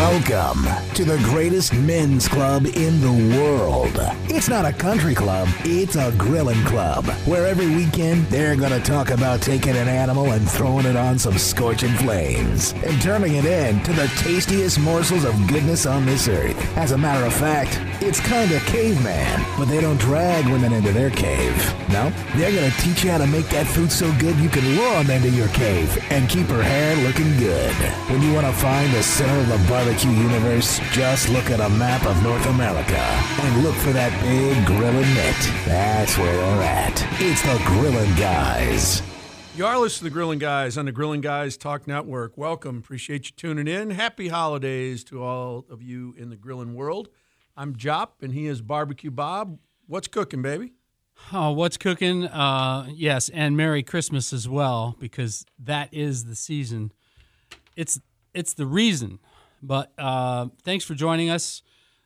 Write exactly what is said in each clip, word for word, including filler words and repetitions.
Welcome to the greatest men's club in the world. It's not a country club, it's a grilling club, where every weekend they're going to talk about taking an animal and throwing it on some scorching flames and turning it into the tastiest morsels of goodness on this earth. As a matter of fact, it's kind of caveman, but they don't drag women into their cave. No, they're going to teach you how to make that food so good you can lure them into your cave and keep her hair looking good. When you want to find the center of the barbecue universe, just look at a map of North America and look for that big grilling mitt. That's where they're at. It's the Grilling Guys. You are listening to the Grilling Guys on the Grilling Guys Talk Network. Welcome. Appreciate you tuning in. Happy holidays to all of you in the grilling world. I'm Jop, and he is Barbecue Bob. What's cooking, baby? Oh, what's cooking? Uh, yes, and Merry Christmas as well, because that is the season. It's it's the reason. But uh, thanks for joining us.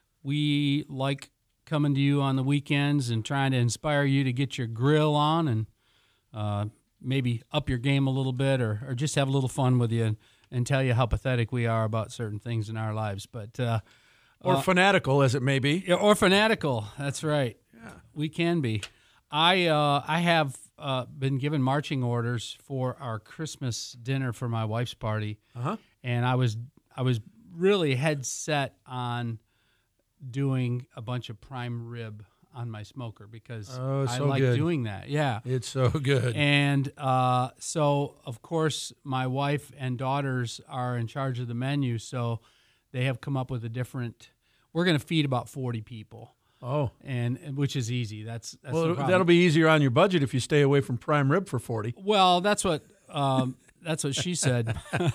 We like coming to you on the weekends and trying to inspire you to get your grill on and uh, maybe up your game a little bit, or, or just have a little fun with you and, and tell you how pathetic we are about certain things in our lives. But uh, Or uh, fanatical, as it may be. Yeah, or fanatical. That's right. Yeah. We can be. I uh, I have uh, been given marching orders for our Christmas dinner for my wife's party, Uh-huh. and I was I was really head set on doing a bunch of prime rib on my smoker because Oh, I so like good. doing that. Yeah. It's so good. And uh, so, of course, my wife and daughters are in charge of the menu, so they have come up with a different. We're going to feed about forty people. Oh, And, and which is easy. That's, that's well, no problem. that'll be easier on your budget if you stay away from prime rib for forty. Well, that's what um, that's what she said.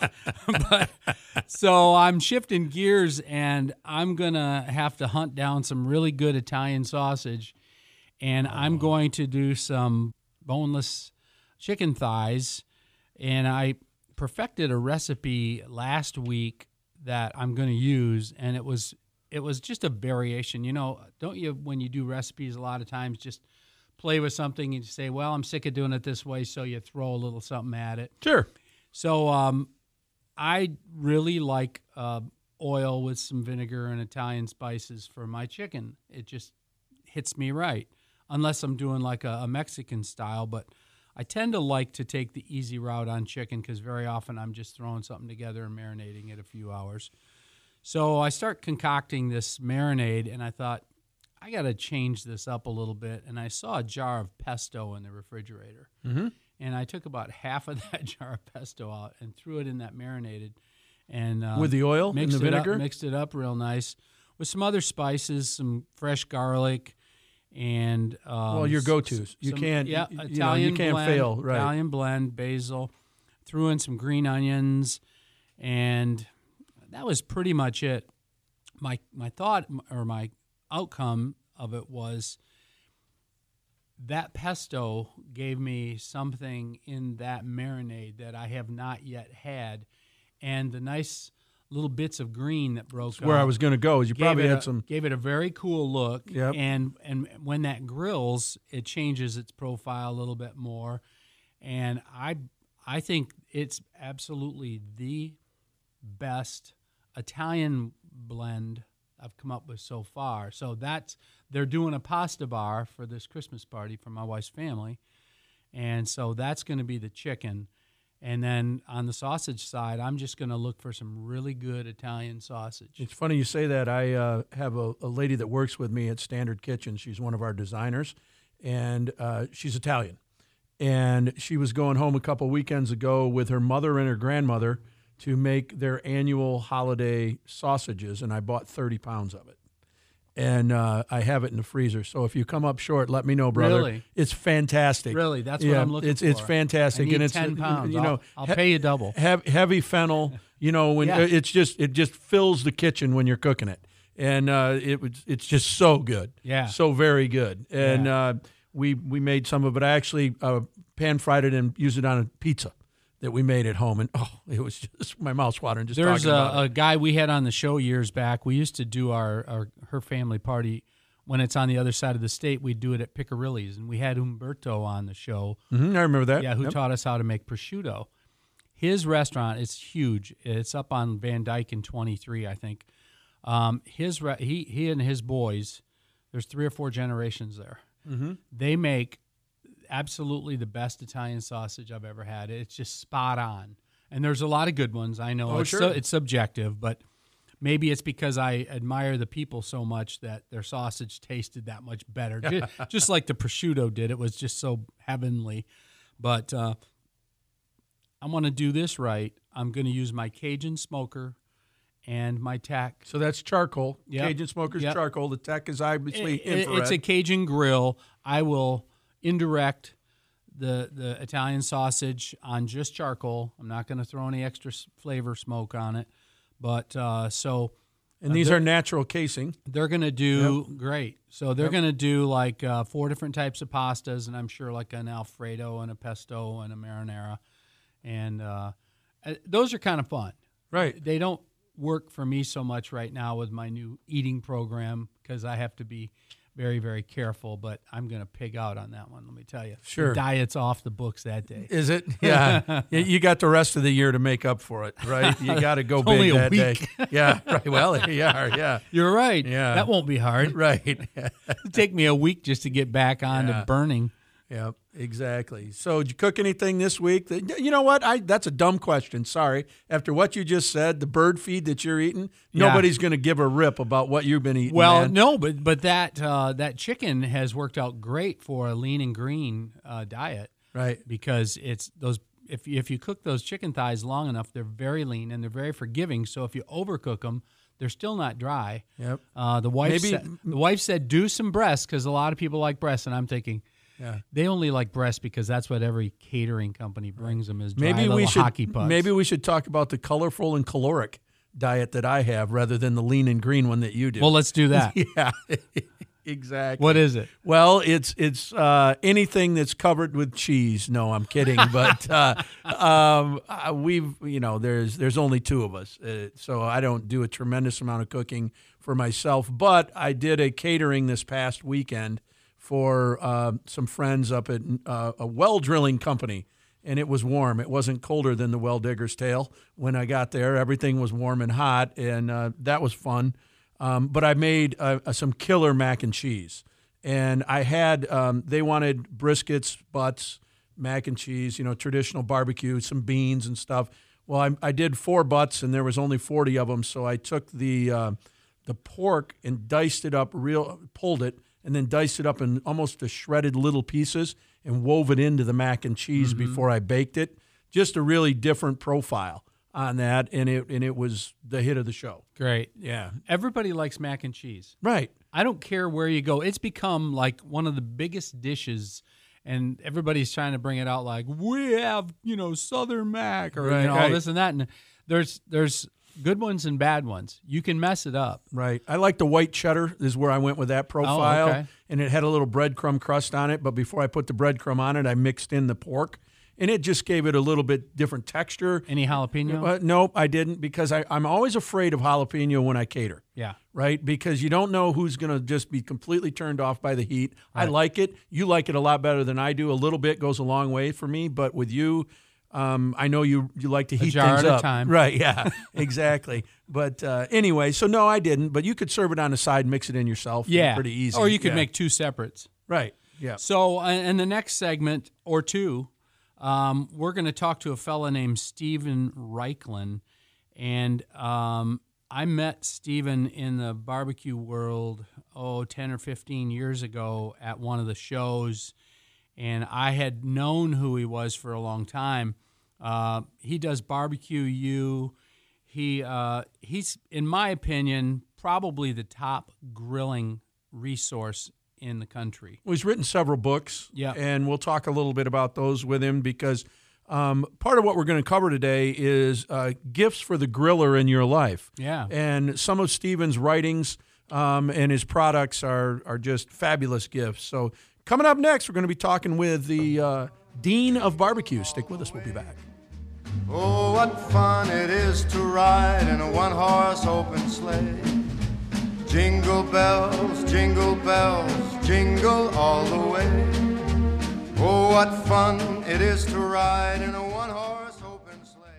But so I'm shifting gears, and I'm gonna have to hunt down some really good Italian sausage, and oh. I'm going to do some boneless chicken thighs, and I perfected a recipe last week that I'm going to use, and it was. It was just a variation. You know, don't you, when you do recipes, a lot of times just play with something and you say, well, I'm sick of doing it this way, so you throw a little something at it. Sure. So um, I really like uh, oil with some vinegar and Italian spices for my chicken. It just hits me right, unless I'm doing like a, a Mexican style. But I tend to like to take the easy route on chicken because very often I'm just throwing something together and marinating it a few hours. So I start concocting this marinade, and I thought, I got to change this up a little bit. And I saw a jar of pesto in the refrigerator. Mm-hmm. And I took about half of that jar of pesto out and threw it in that marinated. And uh, With the oil and mixed the it vinegar? Up, mixed it up real nice with some other spices, some fresh garlic, and um, Well, your go-tos. You some- can't- yeah, you know, you Italian can't blend, fail, right. Italian blend, basil. Threw in some green onions, and that was pretty much it. My my thought or my outcome of it was that pesto gave me something in that marinade that I have not yet had, and the nice little bits of green that broke That's where off I was going to go. Is you gave probably it had a- some. gave it a very cool look. Yep. And and when that grills, it changes its profile a little bit more, and I I think it's absolutely the best Italian blend I've come up with so far. So that's they're doing a pasta bar for this Christmas party for my wife's family, and so that's going to be the chicken. And then on the sausage side, I'm just going to look for some really good Italian sausage. It's funny you say that. I uh, have a, a lady that works with me at Standard Kitchen. She's one of our designers, and uh, she's Italian. And she was going home a couple weekends ago with her mother and her grandmother to make their annual holiday sausages, and I bought thirty pounds of it. And uh, I have it in the freezer. So if you come up short, let me know, brother. Really? It's fantastic. Really, that's yeah, what I'm looking it's, for. It's fantastic. I need and it's ten pounds. You know, I'll, I'll pay you double. Heavy, heavy fennel. You know, when Yeah. it's just it just fills the kitchen when you're cooking it, and uh, it was it's just so good. Yeah. So very good. And Yeah. uh, we we made some of it. I actually uh, pan fried it and used it on a pizza that we made at home, and oh, it was just my mouth's watering just There's talking about a, it. a guy we had on the show years back. We used to do our, our her family party when it's on the other side of the state. We do it at Picarilli's, and we had Umberto on the show. Mhm, I remember that. Yeah, who Yep. taught us how to make prosciutto. his restaurant is huge. It's up on Van Dyke in twenty-three, I think. Um, his re- he he and his boys, there's three or four generations there. Mm-hmm. They make absolutely the best Italian sausage I've ever had. It's just spot on. And there's a lot of good ones. I know Oh, it's, sure. su- it's subjective, but maybe it's because I admire the people so much that their sausage tasted that much better. just, just like the prosciutto did. It was just so heavenly. But uh, I'm going to do this right. I'm going to use my Cajun smoker and my tack. So that's charcoal. Yep. Cajun smoker's Yep. charcoal. The tech is obviously It- it- infrared. It's a Cajun grill. I will indirect the the Italian sausage on just charcoal. I'm not going to throw any extra s- flavor smoke on it. But uh, so and uh, these they're- are natural casing. they're going to do great. So they're Yep. going to do like uh, four different types of pastas, and I'm sure like an Alfredo and a pesto and a marinara. And uh, uh, those are kind of fun. Right. They don't work for me so much right now with my new eating program because I have to be very, very careful, but I'm going to pig out on that one, let me tell you. Sure. The diet's off the books that day. Is it? Yeah. You- you got the rest of the year to make up for it, right? You got to go big only a that week. day. Yeah. Right. Well, yeah. Yeah. You're right. Yeah. That won't be hard. Right. It'll take me a week just to get back on Yeah. to burning. Yeah, exactly. So did you cook anything this week? That, you know what? I That's a dumb question. Sorry. After what you just said, the bird feed that you're eating, Yeah. nobody's going to give a rip about what you've been eating. Well, man. no, but but that uh, that chicken has worked out great for a lean and green uh, diet. Right. Because it's those if if you cook those chicken thighs long enough, they're very lean and they're very forgiving. So if you overcook them, they're still not dry. Yep. Uh, the wife Maybe- said, the wife said do some breasts because a lot of people like breasts, and I'm thinking. Yeah. They only like breasts because that's what every catering company brings them is dry Maybe little we should hockey pucks. maybe we should talk about the colorful and caloric diet that I have rather than the lean and green one that you do. Well, let's do that. yeah. Exactly. What is it? Well, it's it's uh, anything that's covered with cheese. No, I'm kidding. But uh, um, uh, we've you know there's there's only two of us, uh, so I don't do a tremendous amount of cooking for myself. But I did a catering this past weekend for uh, some friends up at uh, a well drilling company. And it was warm. It wasn't colder than the well digger's tail. When I got there, everything was warm and hot, and uh, that was fun. Um, but I made uh, some killer mac and cheese. And I had, um, they wanted briskets, butts, mac and cheese, you know, traditional barbecue, some beans and stuff. Well, I, I did four butts, and there was only forty of them. So I took the uh, the pork and diced it up, real pulled it, and then diced it up in almost a shredded little pieces and wove it into the mac and cheese Mm-hmm. before I baked it. Just a really different profile on that, and it and it was the hit of the show. Great. Yeah. Everybody likes mac and cheese. Right. I don't care where you go. It's become like one of the biggest dishes, and everybody's trying to bring it out like, we have, you know, Southern Mac or Right, you know, all right. this and that. And there's there's good ones and bad ones. You can mess it up. Right. I like the white cheddar is where I went with that profile. Oh, okay. And it had a little breadcrumb crust on it, but before I put the breadcrumb on it, I mixed in the pork. And it just gave it a little bit different texture. Any jalapeno? Uh, nope, I didn't because I, I'm always afraid of jalapeno when I cater. Yeah. Right? Because you don't know who's going to just be completely turned off by the heat. I Right. like it. You like it a lot better than I do. A little bit goes a long way for me. But with you, um, I know you you like to heat jar things at a up. time. Right, yeah, exactly. But uh, anyway, so no, I didn't. But you could serve it on the side, mix it in yourself. Yeah. Pretty easy. Or you could Yeah. make two separates. Right, yeah. So, uh, in the next segment or two, um, we're going to talk to a fella named Steven Reichlin. And um, I met Steven in the barbecue world, oh, ten or fifteen years ago at one of the shows. And I had known who he was for a long time. Uh, he does Barbecue U. He uh, he's, in my opinion, probably the top grilling resource in the country. Well, he's written several books, Yeah. and we'll talk a little bit about those with him because um, part of what we're going to cover today is uh, gifts for the griller in your life. Yeah. And some of Steven's writings um, and his products are are just fabulous gifts. So coming up next, we're going to be talking with the uh, Dean of Barbecue. Stick with us. We'll be back. Oh, what fun it is to ride in a one-horse open sleigh. Jingle bells, jingle bells, jingle all the way. Oh, what fun it is to ride in a one-horse open sleigh.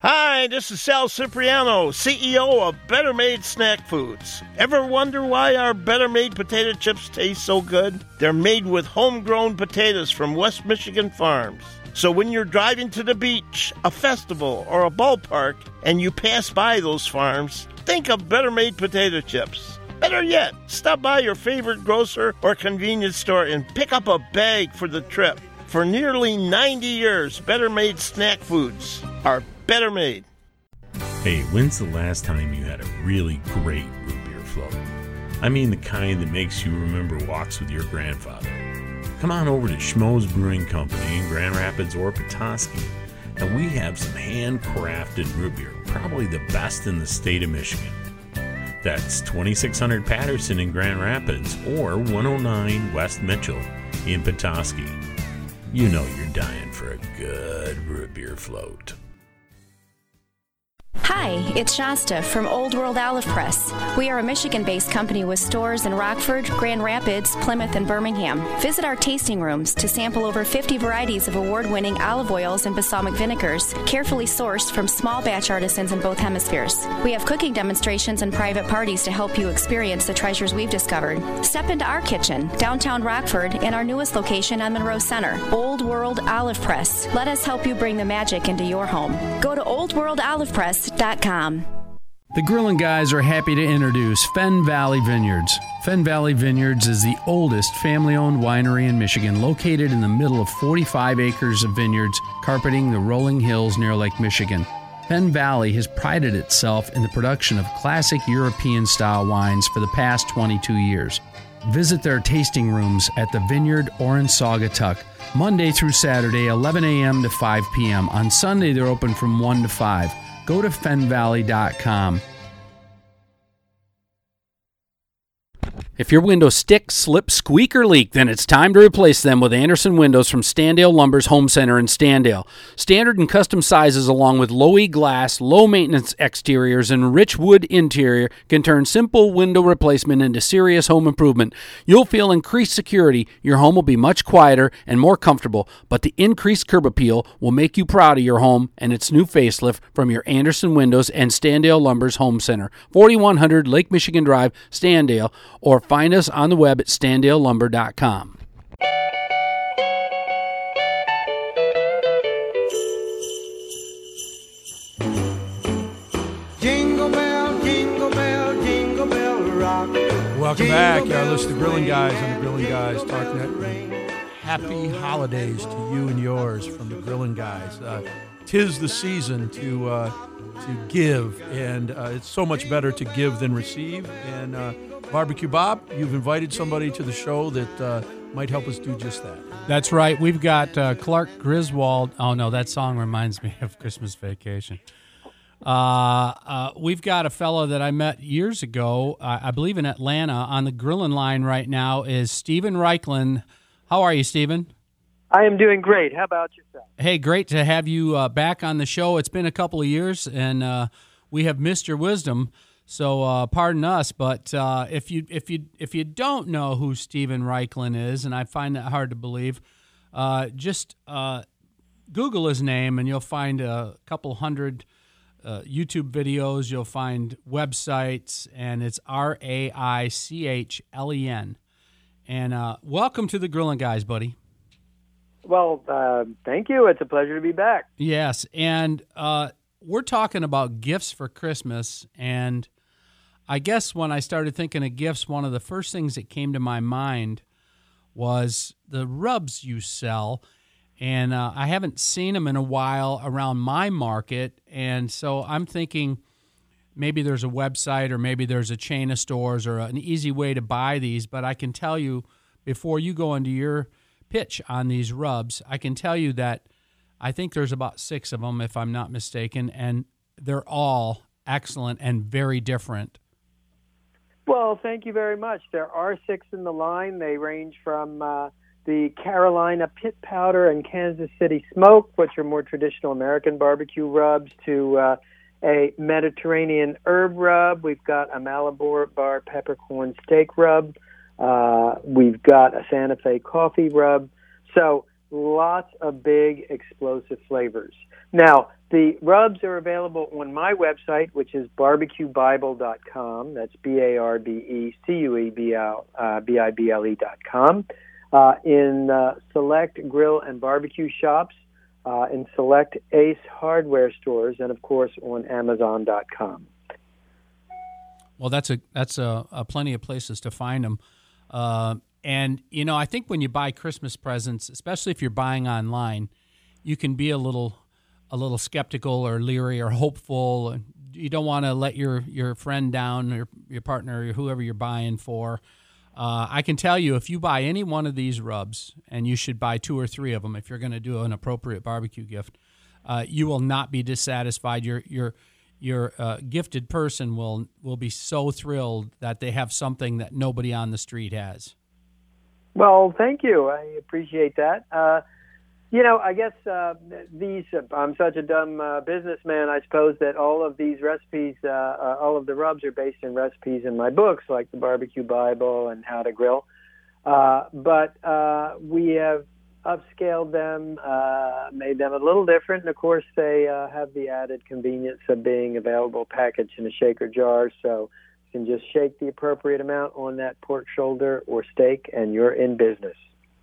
Hi, this is Sal Cipriano, C E O of Better Made Snack Foods. Ever wonder why our Better Made potato chips taste so good? They're made with homegrown potatoes from West Michigan farms. So when you're driving to the beach, a festival, or a ballpark, and you pass by those farms, think of Better Made potato chips. Better yet, stop by your favorite grocer or convenience store and pick up a bag for the trip. For nearly ninety years, Better Made Snack Foods are Better Made. Hey, when's the last time you had a really great root beer float? I mean the kind that makes you remember walks with your grandfather. Come on over to Schmoes Brewing Company in Grand Rapids or Petoskey, and we have some handcrafted root beer, probably the best in the state of Michigan. That's twenty-six hundred Patterson in Grand Rapids or one oh nine West Mitchell in Petoskey. You know you're dying for a good root beer float. Hi, it's Shasta from Old World Olive Press. We are a Michigan-based company with stores in Rockford, Grand Rapids, Plymouth, and Birmingham. Visit our tasting rooms to sample over fifty varieties of award-winning olive oils and balsamic vinegars, carefully sourced from small batch artisans in both hemispheres. We have cooking demonstrations and private parties to help you experience the treasures we've discovered. Step into our kitchen, downtown Rockford, and our newest location on Monroe Center, Old World Olive Press. Let us help you bring the magic into your home. Go to old world olive press dot com. The Grillin' Guys are happy to introduce Fenn Valley Vineyards. Fenn Valley Vineyards is the oldest family-owned winery in Michigan, located in the middle of forty-five acres of vineyards carpeting the rolling hills near Lake Michigan. Fenn Valley has prided itself in the production of classic European-style wines for the past twenty-two years. Visit their tasting rooms at the Vineyard or in Saugatuck, Monday through Saturday, eleven a.m. to five p.m. On Sunday, they're open from one to five. Go to fen valley dot com. If your windows stick, slip, squeak, or leak, then it's time to replace them with Anderson Windows from Standale Lumber's Home Center in Standale. Standard and custom sizes along with low-E glass, low-maintenance exteriors, and rich wood interior can turn simple window replacement into serious home improvement. You'll feel increased security, your home will be much quieter and more comfortable, but the increased curb appeal will make you proud of your home and its new facelift from your Anderson Windows and Standale Lumber's Home Center, forty-one hundred Lake Michigan Drive, Standale, or find us on the web at standale lumber dot com. Jingle bell, jingle bell, jingle bell rock. Welcome back. You're listening to Grilling Guys on the Grilling Guys Talk Net. Happy holidays to you and yours from the Grilling Guys. Uh, tis the season to uh, to give, and uh, it's so much better to give than receive. And uh, Barbecue Bob, you've invited somebody to the show that uh, might help us do just that. That's right. We've got uh, Clark Griswold. Oh, no, that song reminds me of Christmas Vacation. Uh, uh, we've got a fellow that I met years ago, uh, I believe in Atlanta, on the grilling line right now is Stephen Reichlin. How are you, Stephen? I am doing great. How about yourself? Hey, great to have you uh, back on the show. It's been a couple of years, and uh, we have missed your wisdom. So uh, pardon us, but uh, if you if you if you don't know who Stephen Reichlin is, and I find that hard to believe, uh, just uh, Google his name, and you'll find a couple hundred uh, YouTube videos. You'll find websites, and it's R A I C H L E N. And uh, welcome to the Grilling Guys, buddy. Well, uh, thank you. It's a pleasure to be back. Yes, and uh, we're talking about gifts for Christmas, and I guess when I started thinking of gifts, one of the first things that came to my mind was the rubs you sell, and uh, I haven't seen them in a while around my market, and so I'm thinking maybe there's a website or maybe there's a chain of stores or an easy way to buy these, but I can tell you before you go into your pitch on these rubs, I can tell you that I think there's about six of them, if I'm not mistaken, and they're all excellent and very different. Well, thank you very much. There are six in the line. They range from uh, the Carolina Pit Powder and Kansas City Smoke, which are more traditional American barbecue rubs, to uh, a Mediterranean herb rub. We've got a Malabar peppercorn steak rub. Uh, we've got a Santa Fe coffee rub. So lots of big explosive flavors. Now, The rubs are available on my website, which is barbecue bible dot com. That's B A R B E C U E B I B L E dot com. Uh, in uh, select grill and barbecue shops, uh, in select Ace hardware stores, and, of course, on amazon dot com. Well, that's a that's a, a plenty of places to find them. Uh, and, you know, I think when you buy Christmas presents, especially if you're buying online, you can be a little a little skeptical or leery or hopeful. You don't want to let your, your friend down or your partner or whoever you're buying for. Uh, I can tell you, if you buy any one of these rubs, and you should buy two or three of them if you're going to do an appropriate barbecue gift, uh, you will not be dissatisfied. Your your your uh, gifted person will will be so thrilled that they have something that nobody on the street has. Well, thank you. I appreciate that. Uh, you know, I guess uh, these. Uh, I'm such a dumb uh, businessman, I suppose, that all of these recipes, uh, uh, all of the rubs are based in recipes in my books, like the Barbecue Bible and How to Grill. Uh, but uh, we have upscaled them, uh, made them a little different, and of course, they uh, have the added convenience of being available packaged in a shaker jar, so you can just shake the appropriate amount on that pork shoulder or steak, and you're in business.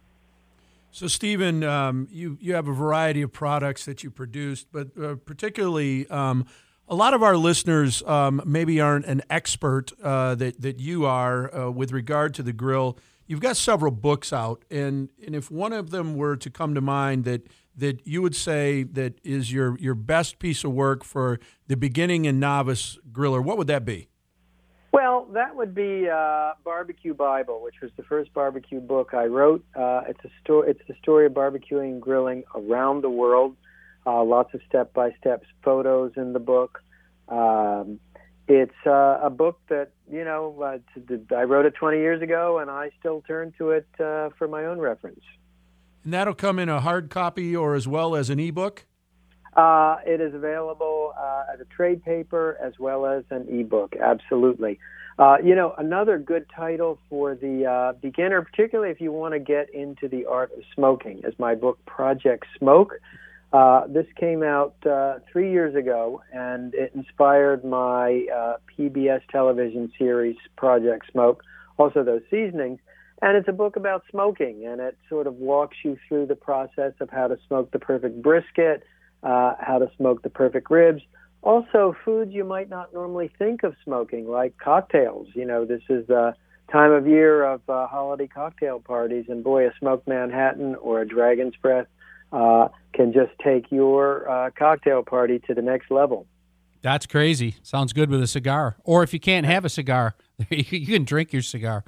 So, Stephen, um, you, you have a variety of products that you produced, but uh, particularly um, a lot of our listeners um, maybe aren't an expert uh, that, that you are uh, with regard to the grill. You've got several books out, and, and if one of them were to come to mind that that you would say that is your, your best piece of work for the beginning and novice griller, what would that be? Well, that would be uh, Barbecue Bible, which was the first barbecue book I wrote. Uh, it's a story. It's the story of barbecuing and grilling around the world. Uh, lots of step-by-step photos in the book. Um, it's uh, a book that you know uh, I wrote it twenty years ago, and I still turn to it uh, for my own reference. And that'll come in a hard copy or as well as an ebook? Uh, it is available uh, as a trade paper as well as an ebook, absolutely. Uh, you know, another good title for the uh, beginner, particularly if you want to get into the art of smoking, is my book, Project Smoke. Uh, this came out uh, three years ago, and it inspired my uh, P B S television series, Project Smoke, also those seasonings. And it's a book about smoking, and it sort of walks you through the process of how to smoke the perfect brisket, Uh, how to smoke the perfect ribs. Also, foods you might not normally think of smoking, like cocktails. You know, this is the time of year of uh, holiday cocktail parties, and boy, a smoked Manhattan or a Dragon's Breath uh, can just take your uh, cocktail party to the next level. That's crazy. Sounds good with a cigar. Or if you can't have a cigar, you can drink your cigar.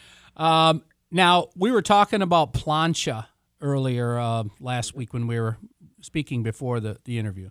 Um, now, we were talking about plancha earlier uh, last week when we were speaking before the, the interview.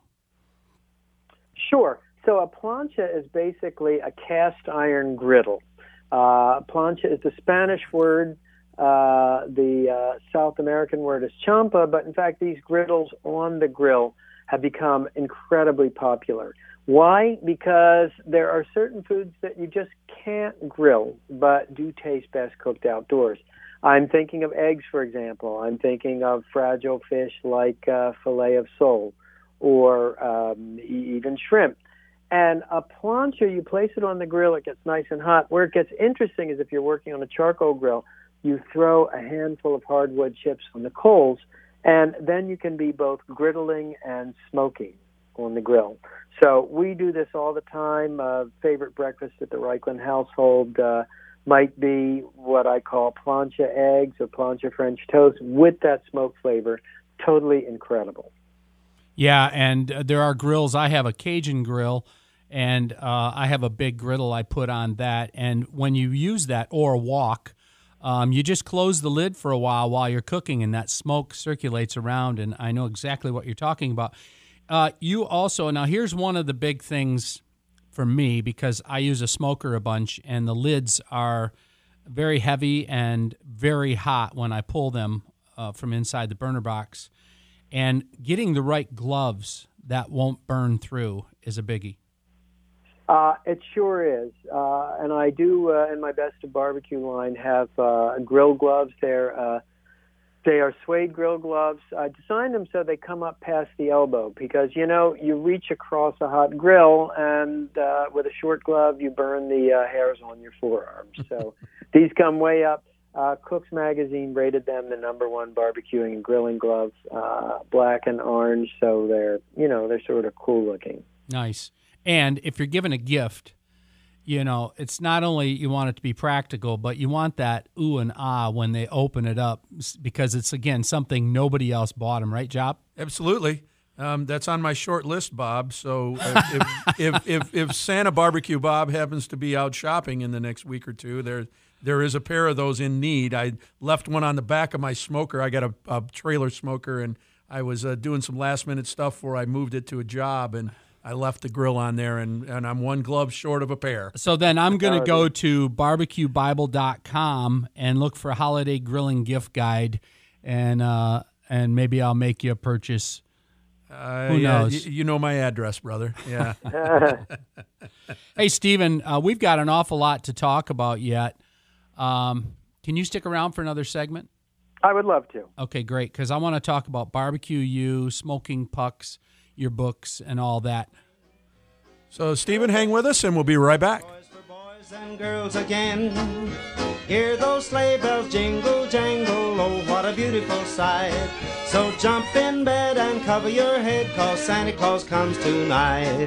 Sure. So a plancha is basically a cast iron griddle. Uh, plancha is the Spanish word. Uh, the uh, South American word is champa, but in fact these griddles on the grill have become incredibly popular. Why? Because there are certain foods that you just can't grill, but do taste best cooked outdoors. I'm thinking of eggs, for example. I'm thinking of fragile fish like uh, filet of sole or um, even shrimp. And a plancha, you place it on the grill, it gets nice and hot. Where it gets interesting is if you're working on a charcoal grill, you throw a handful of hardwood chips on the coals, and then you can be both griddling and smoking on the grill. So we do this all the time. Uh, favorite breakfast at the Reichland household uh, might be what I call plancha eggs or plancha French toast with that smoke flavor. Totally incredible. Yeah, and uh, there are grills. I have a Cajun grill, and uh, I have a big griddle I put on that. And when you use that or a wok, um, you just close the lid for a while while you're cooking, and that smoke circulates around, and I know exactly what you're talking about. Uh, you also, now here's one of the big things for me, because I use a smoker a bunch, and the lids are very heavy and very hot when I pull them uh, from inside the burner box. And getting the right gloves that won't burn through is a biggie. Uh, it sure is. Uh, and I do, uh, in my Best of Barbecue line, have uh, grill gloves. They're uh, They are suede grill gloves. I designed them so they come up past the elbow because, you know, you reach across a hot grill and uh, with a short glove you burn the uh, hairs on your forearms. So these come way up. Uh, Cook's Magazine rated them the number one barbecuing and grilling gloves, uh, black and orange. So they're, you know, they're sort of cool looking. Nice. And if you're given a gift, you know, it's not only you want it to be practical, but you want that ooh and ah when they open it up because it's, again, something nobody else bought them, right, Job? Absolutely. Um, that's on my short list, Bob. So if, if, if, if, if Santa Barbecue Bob happens to be out shopping in the next week or two, there, there is a pair of those in need. I left one on the back of my smoker. I got a, a trailer smoker, and I was uh, doing some last-minute stuff before I moved it to a job, and I left the grill on there, and, and I'm one glove short of a pair. So then I'm going to go to barbecue bible dot com and look for a holiday grilling gift guide, and uh, and maybe I'll make you a purchase. Uh, Who yeah, knows? y- you know my address, brother. Yeah. Hey, Stephen, uh, we've got an awful lot to talk about yet. Um, can you stick around for another segment? I would love to. Okay, great, because I want to talk about Barbecue U, Smoking Pucks, your books, and all that. So, Stephen, hang with us, and we'll be right back. Boys for boys and girls again. Hear those sleigh bells jingle, jangle, oh, what a beautiful sight. So jump in bed and cover your head, 'cause Santa Claus comes tonight.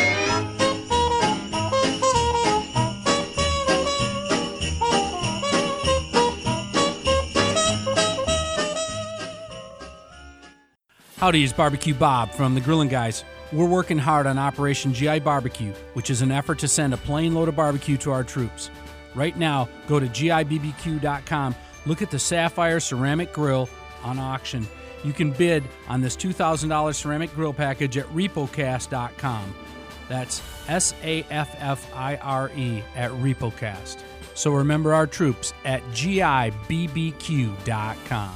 Howdy, it's Barbecue Bob from the Grillin' Guys. We're working hard on Operation G I Barbecue, which is an effort to send a plane load of barbecue to our troops. Right now, go to G I B B Q dot com, look at the Sapphire Ceramic Grill on auction. You can bid on this two thousand dollars ceramic grill package at repocast dot com. That's S A F F I R E at Repocast. So remember our troops at G I B B Q dot com.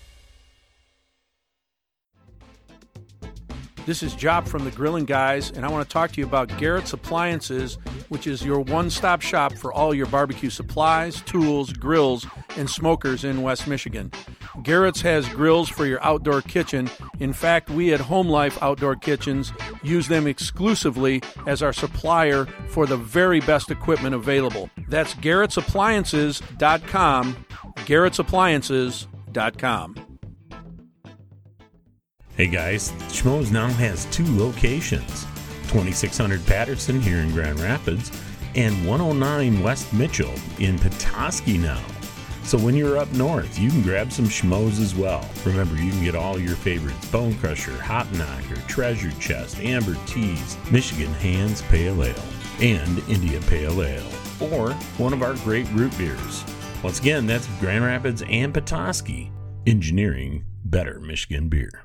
This is Job from the Grillin' Guys, and I want to talk to you about Garrett's Appliances, which is your one-stop shop for all your barbecue supplies, tools, grills, and smokers in West Michigan. Garrett's has grills for your outdoor kitchen. In fact, we at Home Life Outdoor Kitchens use them exclusively as our supplier for the very best equipment available. That's Garrett's Appliances dot com, Garrett's Appliances dot com. Hey guys, Schmoes now has two locations, twenty-six hundred Patterson here in Grand Rapids and one oh nine West Mitchell in Petoskey now. So when you're up north, you can grab some Schmoes as well. Remember, you can get all your favorites: Bone Crusher, Hot Knocker, Treasure Chest, Amber Teas, Michigan Hands Pale Ale, and India Pale Ale, or one of our great root beers. Once again, that's Grand Rapids and Petoskey, engineering better Michigan beer.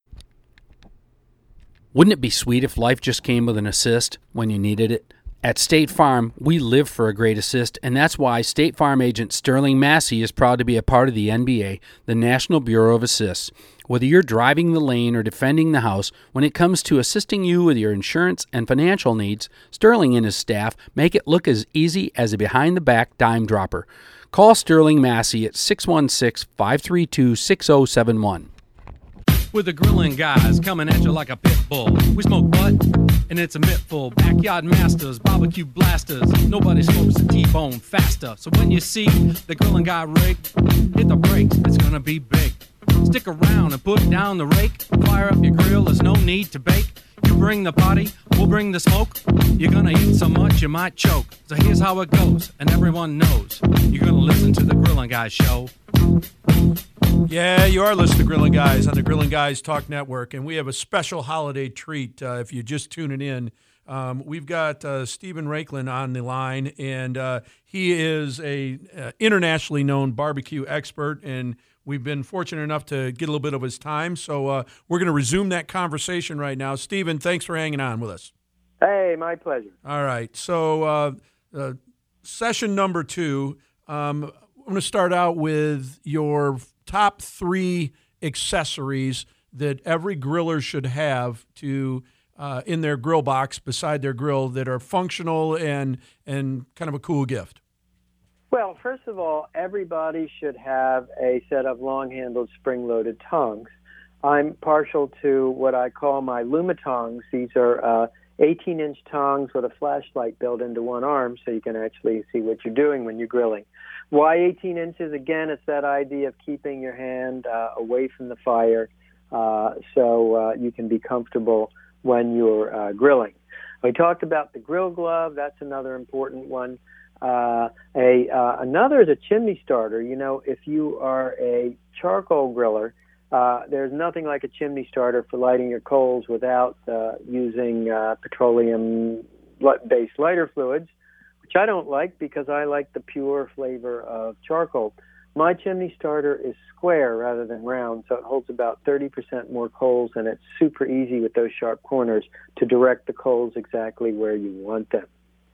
Wouldn't it be sweet if life just came with an assist when you needed it? At State Farm, we live for a great assist, and that's why State Farm agent Sterling Massey is proud to be a part of the N B A, the National Bureau of Assists. Whether you're driving the lane or defending the house, when it comes to assisting you with your insurance and financial needs, Sterling and his staff make it look as easy as a behind-the-back dime dropper. Call Sterling Massey at six one six, five three two, six oh seven one. With the Grillin' Guys coming at you like a pit bull. We smoke butt, and it's a mittful. Backyard masters, barbecue blasters. Nobody smokes a T-bone faster. So when you see the Grillin' Guy rig, hit the brakes, it's gonna be big. Stick around and put down the rake. Fire up your grill, there's no need to bake. You bring the party, we'll bring the smoke. You're gonna eat so much you might choke. So here's how it goes, and everyone knows. You're gonna listen to the Grillin' Guys show. Yeah, you are listening to Grillin' Guys on the Grillin' Guys Talk Network, and we have a special holiday treat uh, if you're just tuning in. Um, we've got uh, Stephen Raiklin on the line, and uh, he is a uh, internationally known barbecue expert, and we've been fortunate enough to get a little bit of his time. So uh, we're going to resume that conversation right now. Stephen, thanks for hanging on with us. Hey, my pleasure. All right. So uh, uh, session number two, um, I'm going to start out with your top three accessories that every griller should have to uh, in their grill box beside their grill that are functional and and kind of a cool gift. Well, first of all, everybody should have a set of long-handled spring-loaded tongs. I'm partial to what I call my Lumatongs. These are uh, eighteen-inch tongs with a flashlight built into one arm so you can actually see what you're doing when you're grilling. Why eighteen inches? Again, it's that idea of keeping your hand uh, away from the fire uh, so uh, you can be comfortable when you're uh, grilling. We talked about the grill glove. That's another important one. Uh, a uh, another is a chimney starter. You know, if you are a charcoal griller, uh, there's nothing like a chimney starter for lighting your coals without uh, using uh, petroleum-based lighter fluids, which I don't like because I like the pure flavor of charcoal. My chimney starter is square rather than round, so it holds about thirty percent more coals, and it's super easy with those sharp corners to direct the coals exactly where you want them.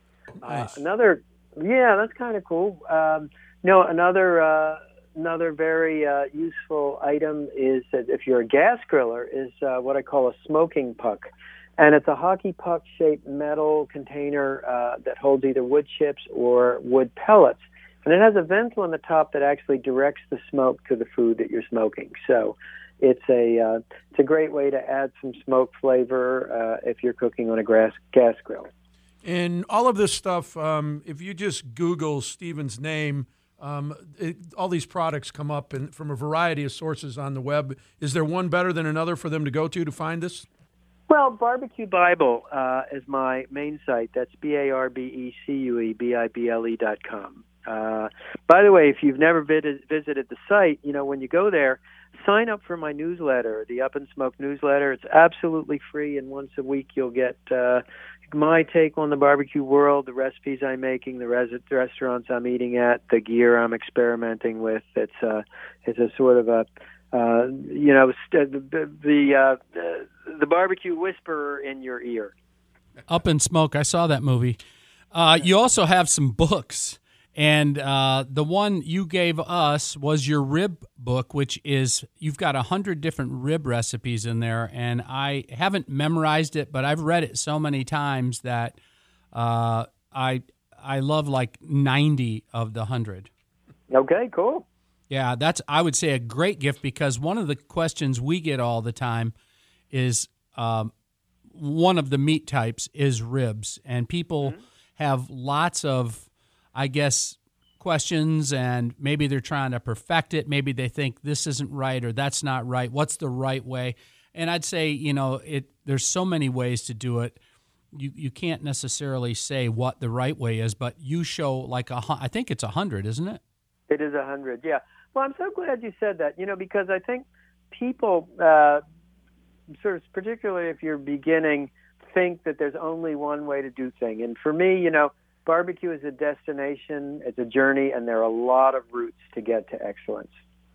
Nice. Uh, another, yeah, that's kind of cool. Um, no, another uh, another very uh, useful item is that if you're a gas griller, is uh, what I call a smoking puck. And it's a hockey puck-shaped metal container uh, that holds either wood chips or wood pellets. And it has a vent on the top that actually directs the smoke to the food that you're smoking. So it's a uh, it's a great way to add some smoke flavor uh, if you're cooking on a gas, gas grill. And all of this stuff, um, if you just Google Stephen's name, um, it, all these products come up in, from a variety of sources on the web. Is there one better than another for them to go to to find this? Well, Barbecue Bible uh, is my main site. That's B A R B E C U E B I B L E dot com. Uh, by the way, if you've never vid- visited the site, you know, when you go there, sign up for my newsletter, the Up and Smoke newsletter. It's absolutely free, and once a week you'll get uh, my take on the barbecue world, the recipes I'm making, the, res- the restaurants I'm eating at, the gear I'm experimenting with. It's uh, it's a sort of a Uh, you know, st- the the, uh, the barbecue whisperer in your ear. Up in Smoke. I saw that movie. Uh, you also have some books, and uh, the one you gave us was your rib book, which is you've got a hundred different rib recipes in there, and I haven't memorized it, but I've read it so many times that uh, I I love like ninety of the hundred. Okay, cool. Yeah, that's, I would say, a great gift, because one of the questions we get all the time is um, one of the meat types is ribs. And people mm-hmm. have lots of, I guess, questions, and maybe they're trying to perfect it. Maybe they think this isn't right or that's not right. What's the right way? And I'd say, you know, it. there's so many ways to do it. You you can't necessarily say what the right way is, but you show like a, I think it's a hundred, isn't it? It is a hundred, yeah. Well, I'm so glad you said that, you know, because I think people, uh, sort of particularly if you're beginning, think that there's only one way to do things. And for me, you know, barbecue is a destination, it's a journey, and there are a lot of routes to get to excellence.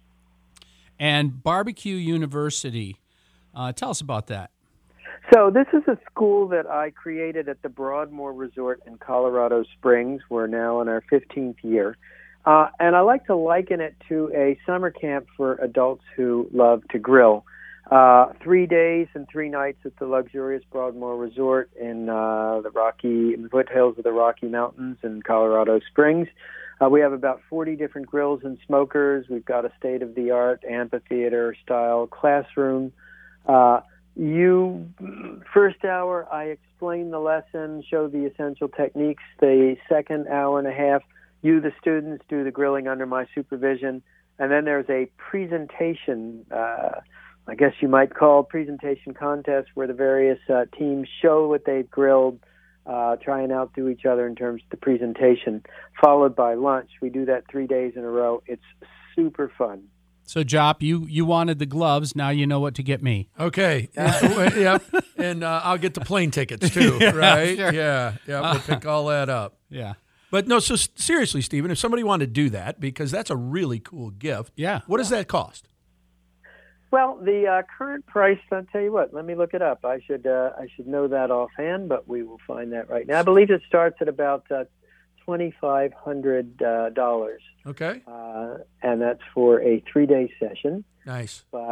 And Barbecue University, uh, tell us about that. So this is a school that I created at the Broadmoor Resort in Colorado Springs. We're now in our fifteenth year. Uh, and I like to liken it to a summer camp for adults who love to grill. Uh, three days and three nights at the luxurious Broadmoor Resort in uh, the Rocky, in the foothills of the Rocky Mountains in Colorado Springs. Uh, we have about forty different grills and smokers. We've got a state-of-the-art amphitheater-style classroom. Uh, you, first hour, I explain the lesson, show the essential techniques. The second hour and a half, you, the students, do the grilling under my supervision. And then there's a presentation, uh, I guess you might call presentation contest, where the various uh, teams show what they've grilled, uh, try and outdo each other in terms of the presentation, followed by lunch. We do that three days in a row. It's super fun. So, Jop, you, you wanted the gloves. Now you know what to get me. Okay. Uh, yep. And uh, I'll get the plane tickets, too, yeah, right? Sure. Yeah. Yeah. We'll pick all that up. Yeah. But no, so seriously, Stephen, if somebody wanted to do that, because that's a really cool gift, yeah. what does that cost? Well, the uh, current price, I'll tell you what, let me look it up. I should uh, I should know that offhand, but we will find that right now. I believe it starts at about uh, twenty-five hundred dollars. Uh, okay. Uh, and that's for a three-day session. Nice. But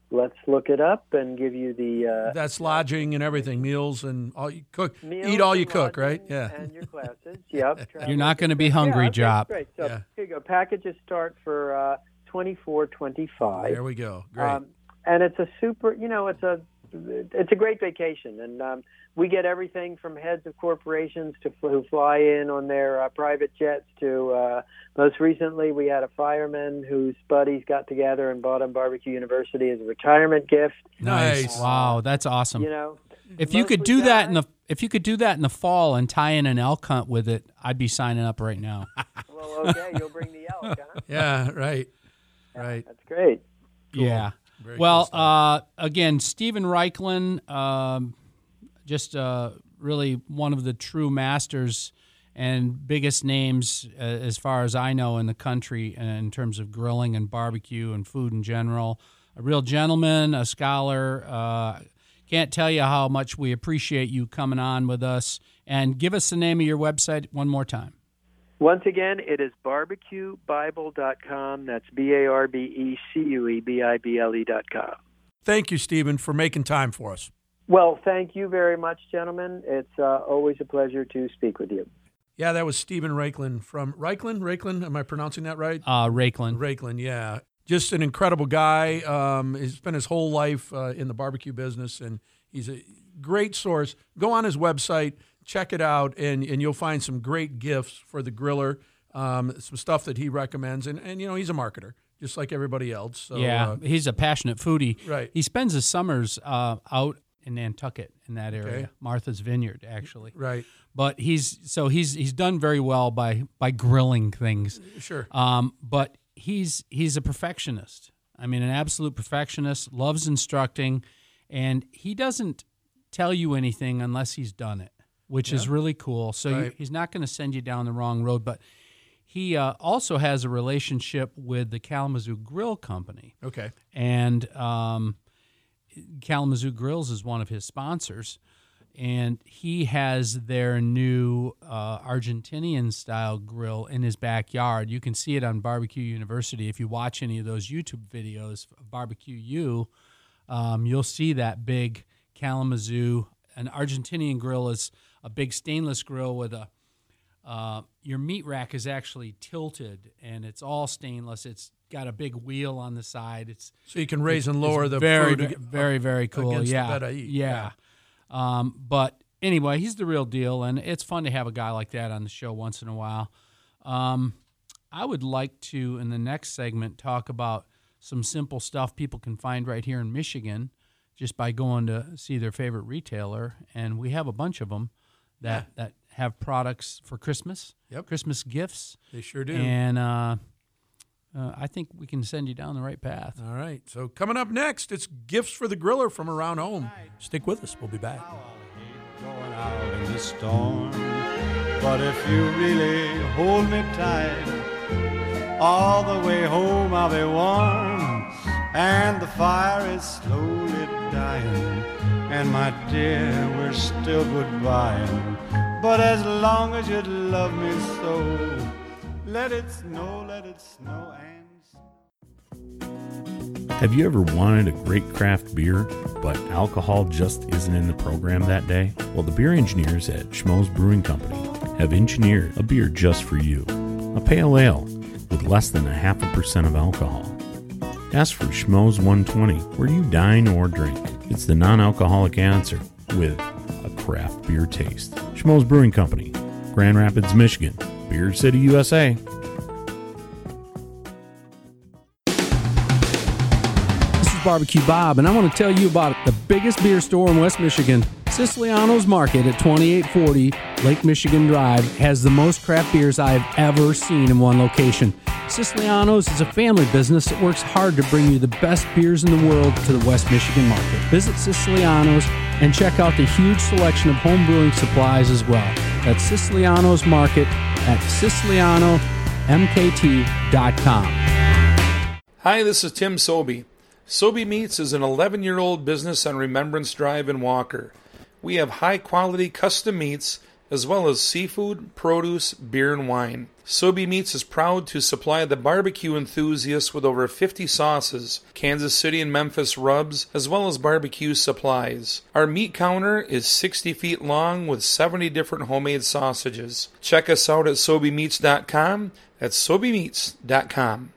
let's look it up and give you the. Uh, That's lodging and everything, meals and all you cook. Meals Eat all you and cook, right? lodging Yeah. And your classes. Yep. You're not going to be hungry, yeah, okay, Jop. Great. So Yeah. here you go. Packages start for uh, twenty-four twenty-five. There we go. Great. Um, and it's a super, you know, it's a it's a great vacation, and um, we get everything from heads of corporations to who fly in on their uh, private jets to uh, most recently we had a fireman whose buddies got together and bought him Barbecue University as a retirement gift. Nice. Wow, that's awesome. You know, if you could mostly do that in guys- the if you could do that in the fall and tie in an elk hunt with it, I'd be signing up right now. Well, okay, you'll bring the elk, huh? Yeah, right. Right. That's great. Yeah. Very Well, cool uh, again, Stephen Reichlin, um, just uh, really one of the true masters and biggest names, uh, as far as I know, in the country in terms of grilling and barbecue and food in general. A real gentleman, a scholar. Uh, can't tell you how much we appreciate you coming on with us. And give us the name of your website one more time. Once again, it is barbecue bible dot com. That's B A R B E C U E B I B L E dot com. Thank you, Stephen, for making time for us. Well, thank you very much, gentlemen. It's uh, always a pleasure to speak with you. Yeah, that was Stephen Reichlin from Reichlin. Reichlin, am I pronouncing that right? Uh, Reichlin. Reichlin, yeah. Just an incredible guy. Um, he's spent his whole life uh, in the barbecue business, and he's a great source. Go on his website, check it out, and, and you'll find some great gifts for the griller, um, some stuff that he recommends. And, and, you know, he's a marketer, just like everybody else. So, yeah, uh, he's a passionate foodie. Right. He spends his summers uh, out in Nantucket, in that area, Okay. Martha's Vineyard, actually. Right. But he's so he's he's done very well by by grilling things. Sure. Um, but he's he's a perfectionist. I mean, an absolute perfectionist. Loves instructing, and he doesn't tell you anything unless he's done it, which is really cool. So you, Right. he's not going to send you down the wrong road. But he uh, also has a relationship with the Kalamazoo Grill Company. Okay. And um, Kalamazoo Grills is one of his sponsors, and he has their new uh, Argentinian-style grill in his backyard. You can see it on Barbecue University. If you watch any of those YouTube videos of Barbecue U, um, you'll see that big Kalamazoo. An Argentinian grill is a big stainless grill with a uh, your meat rack is actually tilted, and it's all stainless. It's got a big wheel on the side. It's So you can raise and lower it's the very, food very, very cool. against the Yeah, bed I eat. yeah. Um, but anyway, he's the real deal, and it's fun to have a guy like that on the show once in a while. Um, I would like to, in the next segment, talk about some simple stuff people can find right here in Michigan just by going to see their favorite retailer, and we have a bunch of them that that have products for Christmas, Yep. Christmas gifts. They sure do. And uh, uh, I think we can send you down the right path. All right. So coming up next, it's gifts for the griller from around home. Stick with us. We'll be back. Going out in the storm, but if you really hold me tight, all the way home I'll be warm, and the fire is slowly dying, and my dear, we're still goodbying. But as long as you love me so, let it snow, let it snow, and... Have you ever wanted a great craft beer, but alcohol just isn't in the program that day? Well, the beer engineers at Schmoes Brewing Company have engineered a beer just for you. A pale ale with less than a half a percent of alcohol. Ask for Schmoes one twenty where you dine or drink. It's the non-alcoholic answer with a craft beer taste. Schmoes Brewing Company, Grand Rapids, Michigan. Beer City, U S A. Barbecue Bob, and I want to tell you about the biggest beer store in West Michigan. Siciliano's Market at twenty-eight forty Lake Michigan Drive has the most craft beers I have ever seen in one location. Siciliano's is a family business that works hard to bring you the best beers in the world to the West Michigan market. Visit Siciliano's and check out the huge selection of home brewing supplies as well. That's Siciliano's Market at Siciliano M K T dot com. Hi, this is Tim Sobey. Sobey Meats is an eleven-year-old business on Remembrance Drive in Walker. We have high-quality custom meats as well as seafood, produce, beer, and wine. Sobe Meats is proud to supply the barbecue enthusiasts with over fifty sauces, Kansas City and Memphis rubs, as well as barbecue supplies. Our meat counter is sixty feet long with seventy different homemade sausages. Check us out at sobe meats dot com. That's sobe meats dot com.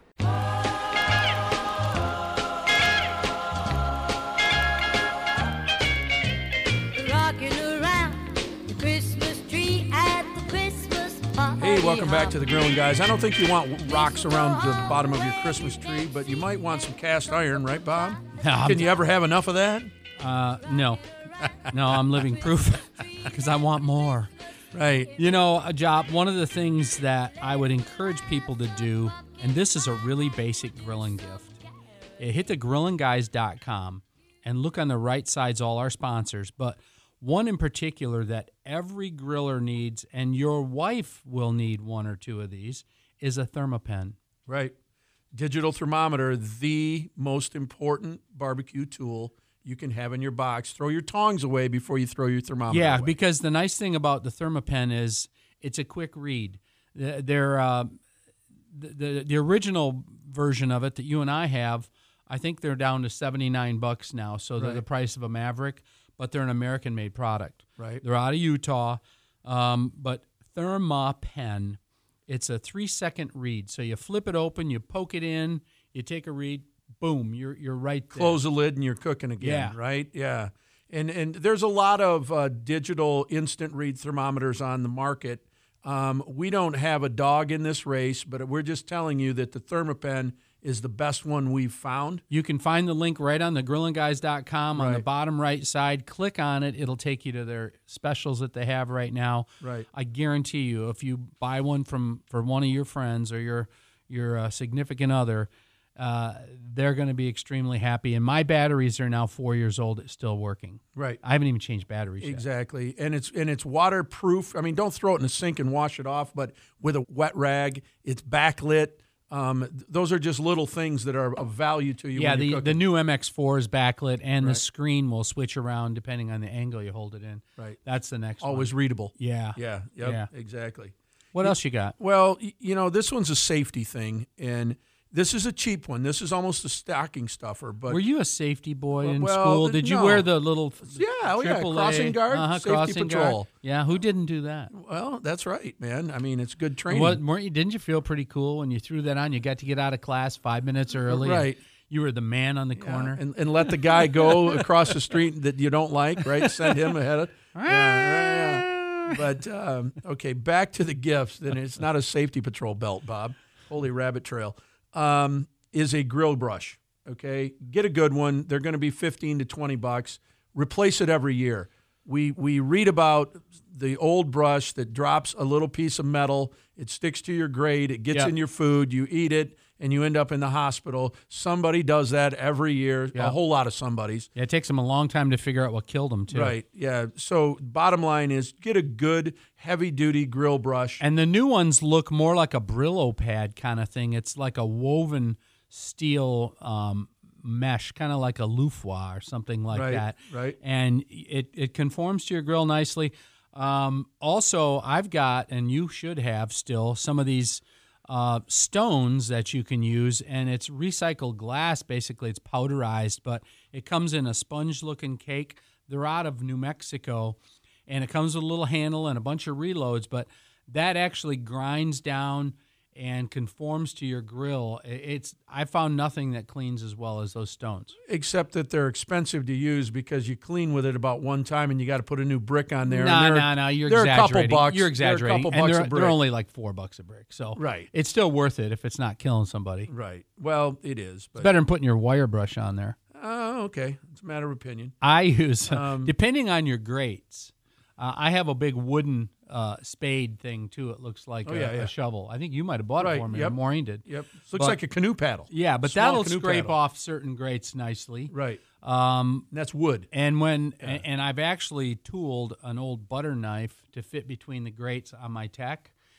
Hey, welcome back to the Grilling Guys. I don't think you want rocks around the bottom of your Christmas tree, but you might want some cast iron, right, Bob? Can you ever have enough of that? Uh, no. No, I'm living proof because I want more. Right. You know, Job, one of the things that I would encourage people to do, and this is a really basic grilling gift, hit the grilling guys dot com and look on the right sides, all our sponsors, but one in particular that every griller needs, and your wife will need one or two of these, is a Thermapen. Right. Digital thermometer, the most important barbecue tool you can have in your box. Throw your tongs away before you throw your thermometer Yeah, away. because the nice thing about the Thermapen is it's a quick read. They're, uh, the, the, the original version of it that you and I have, I think they're down to seventy-nine bucks now, so they're Right. the price of a Maverick. But they're an American-made product. Right. They're out of Utah. Um, but Thermapen, it's a three-second read. So you flip it open, you poke it in, you take a read, boom, you're you're right there. Close the lid and you're cooking again, Yeah. right? Yeah. And and there's a lot of uh, digital instant read thermometers on the market. Um, we don't have a dog in this race, but we're just telling you that the Thermapen is the best one we've found. You can find the link right on the grilling guys dot com on the Right. bottom right side. Click on it. It'll take you to their specials that they have right now. Right. I guarantee you, if you buy one from for one of your friends or your your uh, significant other, uh, they're going to be extremely happy. And my batteries are now four years old. It's still working. Right. I haven't even changed batteries yet. Exactly. And it's and it's waterproof. I mean, don't throw it in the sink and wash it off, but with a wet rag, it's backlit. Um, th- those are just little things that are of value to you. Yeah, when the, you're the cooking. new M X four is backlit, and Right. the screen will switch around depending on the angle you hold it in. Right. That's the next one. Always readable. Yeah. Yeah. Yep, Yeah. Exactly. What else you got? Well, y- you know, this one's a safety thing, and this is a cheap one. This is almost a stocking stuffer. But Were you a safety boy Well, in well, school? Did you no. wear the little Yeah, oh yeah, triple A? crossing guard, uh-huh, safety crossing patrol. guard? Yeah, who didn't do that? Well, that's right, man. I mean, it's good training. What, weren't you, didn't you feel pretty cool when you threw that on? You got to get out of class five minutes early. and Right. You were the man on the Yeah, corner. and, and let the guy go across the street that you don't like, right? Send him ahead of. Yeah, yeah, yeah. But um, okay, back to the gifts. Then it's not a safety patrol belt, Bob. Holy rabbit trail. Um, is a grill brush. Okay, get a good one. They're going to be fifteen to twenty bucks. Replace it every year. We we read about the old brush that drops a little piece of metal. It sticks to your grate. It gets Yep. in your food. You eat it, and you end up in the hospital. Somebody does that every year. A Yep. whole lot of somebodies. Yeah, it takes them a long time to figure out what killed them, too. Right. Yeah. So bottom line is get a good heavy duty grill brush. And the new ones look more like a Brillo pad kind of thing. It's like a woven steel um, mesh, kind of like a loofah or something like Right, that. right. And it, it conforms to your grill nicely. Um, also, I've got, and you should have still, some of these uh, stones that you can use, and it's recycled glass. Basically, it's powderized, but it comes in a sponge-looking cake. They're out of New Mexico, and it comes with a little handle and a bunch of reloads, but that actually grinds down and conforms to your grill. It's I found nothing that cleans as well as those stones. Except that they're expensive to use because you clean with it about one time and you got to put a new brick on there. No, and they're- no, no. You're they're exaggerating. a couple bucks. You're exaggerating. They're a couple and bucks they're, a brick. they're only like four bucks a brick. So Right. it's still worth it if it's not killing somebody. Right. Well, it is. But, It's better than putting your wire brush on there. Oh, okay. It's a matter of opinion. I use, Um, depending on your grates, uh, I have a big wooden uh, spade thing too. It looks like Oh, a, yeah, yeah. a shovel. I think you might have bought Right, it for me. yep. Or Maureen did. Yep. Looks But- like a canoe paddle. Yeah, but Small that'll canoe scrape paddle. off certain grates nicely. Right. Um, And that's wood. And when and, and I've actually tooled an old butter knife to fit between the grates on my tech,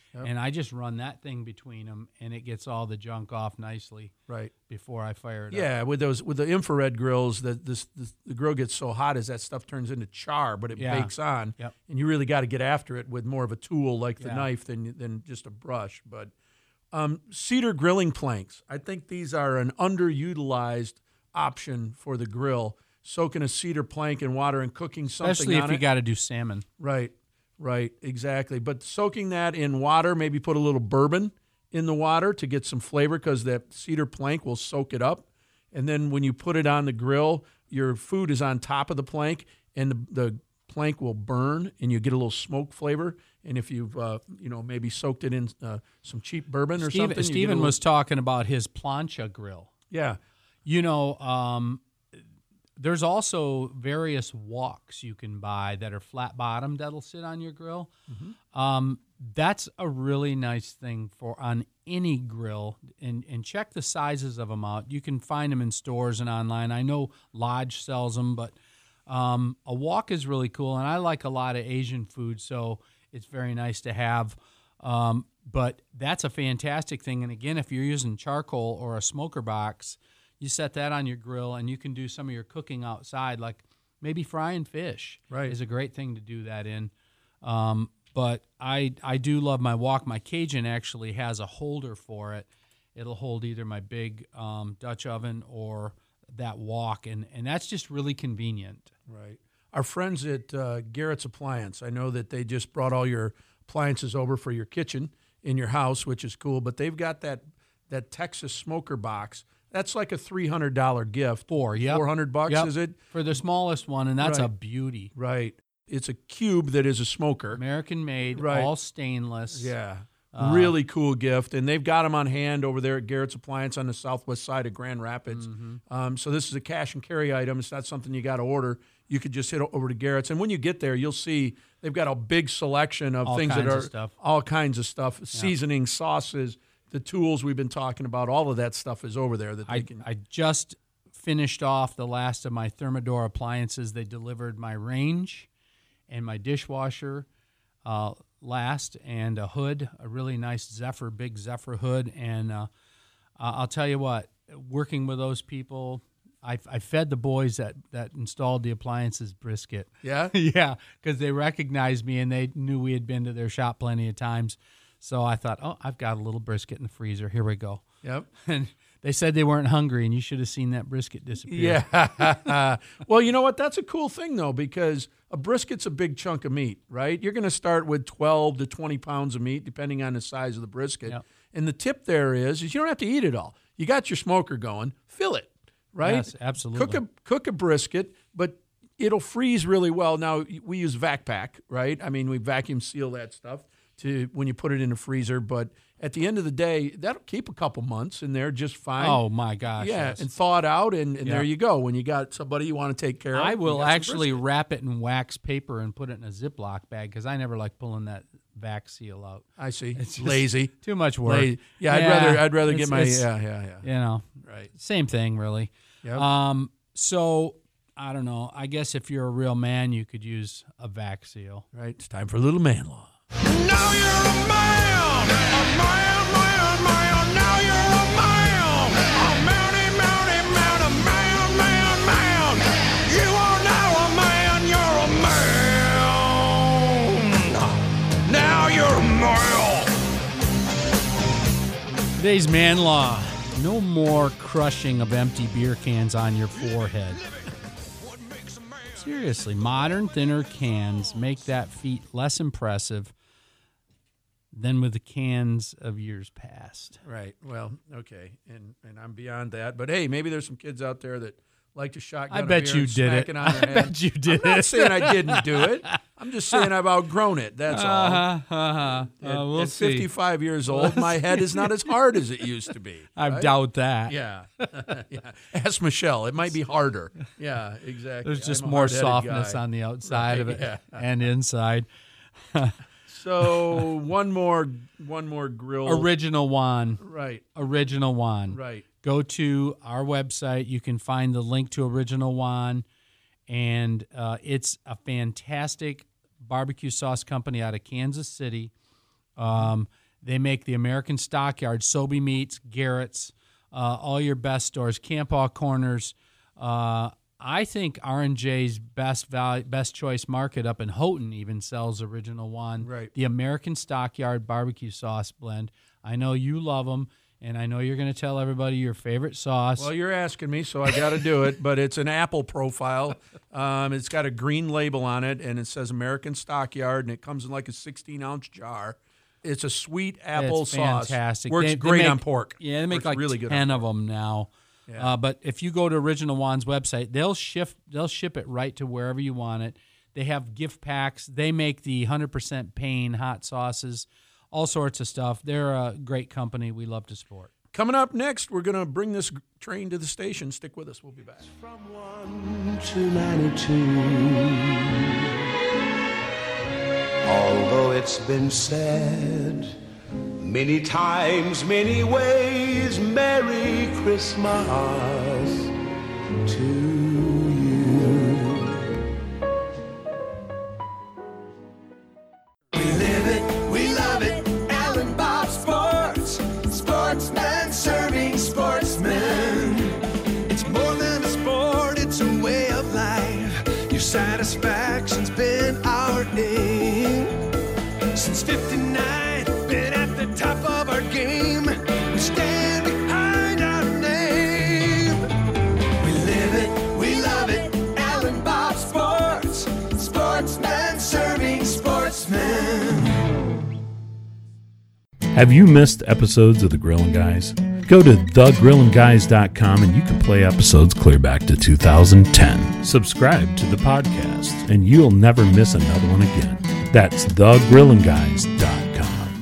Yep. And I just run that thing between them, and it gets all the junk off nicely. Right. Before I fire it Yeah, up. with those with the infrared grills, the this, this the grill gets so hot as that stuff turns into char, but it Yeah. bakes on, Yep. and you really got to get after it with more of a tool like the Yeah. knife than than just a brush. But um, cedar grilling planks, I think these are an underutilized option for the grill. Soaking a cedar plank in water and cooking something Especially if on you it. got to do salmon. Right, right, exactly. But soaking that in water, maybe put a little bourbon in the water to get some flavor because that cedar plank will soak it up. And then when you put it on the grill, your food is on top of the plank, and the, the plank will burn, and you get a little smoke flavor. And if you've, uh, you know, maybe soaked it in uh, some cheap bourbon or Steven, something. you get a Steven little- was talking about his plancha grill. Yeah. You know, um, there's also various woks you can buy that are flat bottomed that'll sit on your grill. Mm-hmm. Um, that's a really nice thing for on any grill. And, and check the sizes of them out. You can find them in stores and online. I know Lodge sells them, but um, a wok is really cool. And I like a lot of Asian food, so it's very nice to have. Um, but that's a fantastic thing. And again, if you're using charcoal or a smoker box, you set that on your grill, and you can do some of your cooking outside, like maybe frying fish. Right. Is a great thing to do that in. Um, but I I do love my wok. My Cajun actually has a holder for it. It'll hold either my big um, Dutch oven or that wok, and, and that's just really convenient. Right. Our friends at uh, Garrett's Appliance, I know that they just brought all your appliances over for your kitchen in your house, which is cool, but they've got that that Texas smoker box. That's like a three hundred dollars gift. Four, yep. four hundred bucks, Yep. is it? For the smallest one, and that's Right. a beauty. Right. It's a cube that is a smoker. American made, Right. all stainless. Yeah. Uh, really cool gift. And they've got them on hand over there at Garrett's Appliance on the southwest side of Grand Rapids. Mm-hmm. Um, so this is a cash and carry item. It's not something you got to order. You could just hit over to Garrett's. And when you get there, you'll see they've got a big selection of All things that kinds are of stuff. all kinds of stuff, seasoning, sauces, the tools we've been talking about. All of that stuff is over there that they I, can. I just finished off the last of my Thermador appliances. They delivered my range and my dishwasher uh, last, and a hood, a really nice Zephyr, big Zephyr hood. And uh, I'll tell you what, working with those people, I, I fed the boys that, that installed the appliances brisket. Yeah? Yeah, because they recognized me and they knew we had been to their shop plenty of times. So I thought, oh, I've got a little brisket in the freezer. Here we go. Yep. And they said they weren't hungry, and you should have seen that brisket disappear. Yeah. Well, you know what? That's a cool thing, though, because a brisket's a big chunk of meat, right? You're going to start with twelve to twenty pounds of meat, depending on the size of the brisket. Yep. And the tip there is, is you don't have to eat it all. You got your smoker going, fill it, right? Yes, absolutely. Cook a, cook a brisket, but it'll freeze really well. Now, we use Vac Pack, right? I mean, we vacuum seal that stuff to when you put it in the freezer, but at the end of the day, that'll keep a couple months in there just fine. Oh, my gosh. Yeah, yes. and thaw it out, and, and Yeah. there you go. When you got somebody you want to take care of, I you will got some actually brisket. wrap it in wax paper and put it in a Ziploc bag because I never like pulling that vac seal out. I see. It's just lazy. Too much work. La- yeah, I'd rather I'd rather get it's- my it's, yeah yeah yeah. You know, Right. same thing really. Yep. Um. So I don't know. I guess if you're a real man, you could use a vac seal. Right. It's time for a little man law. Now you're a man, a man, man, man. Now you're a man, a mounty, mounty, man, a man, man, man. You are now a man, you're a man. Now you're a man. Today's man law: no more crushing of empty beer cans on your forehead. Seriously, modern thinner cans make that feat less impressive than with the cans of years past. Right. Well, okay, and and I'm beyond that. But hey, maybe there's some kids out there that like to shotgun. I a bet beer you and did smack it. on their I head. bet you did I'm not it. saying I didn't do it. I'm just saying I've outgrown it. That's all. Uh-huh, uh-huh. At, Uh, we'll at see. fifty-five years old, my head is not as hard as it used to be. I right? doubt that. Yeah. yeah. Ask Michelle. It might be harder. Yeah, exactly. There's just I'm a more hard-headed softness guy. on the outside of Right, it yeah. and inside. So one more, one more grill. Original Juan. Right. Original Juan. Right. Go to our website. You can find the link to Original Juan, and uh, it's a fantastic barbecue sauce company out of Kansas City. Um, they make the American Stockyard, Sobe Meats, Garrett's, uh, all your best stores, Campaw Corners. Uh, I think R and J's best value, best choice market up in Houghton even sells Original One. Right. The American Stockyard barbecue sauce blend. I know you love them, and I know you're going to tell everybody your favorite sauce. Well, you're asking me, so I got to do it. But it's an apple profile. Um, it's got a green label on it, and it says American Stockyard, and it comes in like a sixteen ounce jar. It's a sweet apple it's sauce. Fantastic. Works They- they great make- on pork. Yeah, they make Works like really good ten on of them now. Yeah. Uh, but if you go to Original One's website, they'll ship they'll ship it right to wherever you want it. They have gift packs. They make the one hundred percent pain hot sauces, all sorts of stuff. They're a great company we love to support. Coming up next, we're going to bring this train to the station. Stick with us. We'll be back. From one to ninety-two. Although it's been said many times, many ways, Merry Christmas to you. We live it, we love it, Alan Bob Sports. Sportsman serving sportsmen. It's more than a sport, it's a way of life. Your satisfaction's been our aim. Since fifty-nine, been at the top of our game. We stand behind our name. We live it, we love it, Alan Bob Sports. Sportsman serving sportsmen. Have you missed episodes of The Grillin' Guys? Go to the grillin guys dot com and you can play episodes clear back to two thousand ten. Subscribe to the podcast and you'll never miss another one again. That's the grillin guys dot com.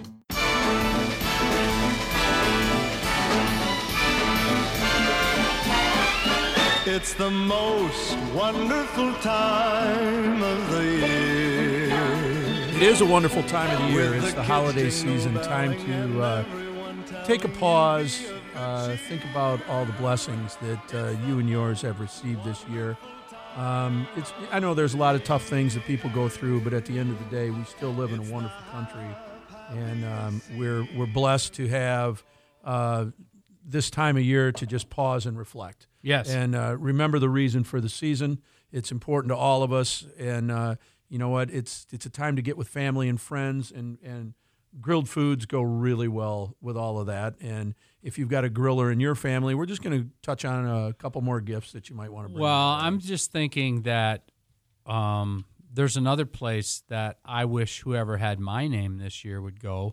It's the most wonderful time of the year. It is a wonderful time of the year. It's the holiday season. Time to uh, take a pause, uh, think about all the blessings that uh, you and yours have received this year. Um, it's I know there's a lot of tough things that people go through, but at the end of the day, we still live in a wonderful country, and um, we're we're blessed to have uh, this time of year to just pause and reflect. Yes. And uh, remember the reason for the season. It's important to all of us, and uh, you know what? It's it's a time to get with family and friends, and, and grilled foods go really well with all of that. And if you've got a griller in your family, we're just going to touch on a couple more gifts that you might want to bring. Well, I'm just thinking that um, there's another place that I wish whoever had my name this year would go,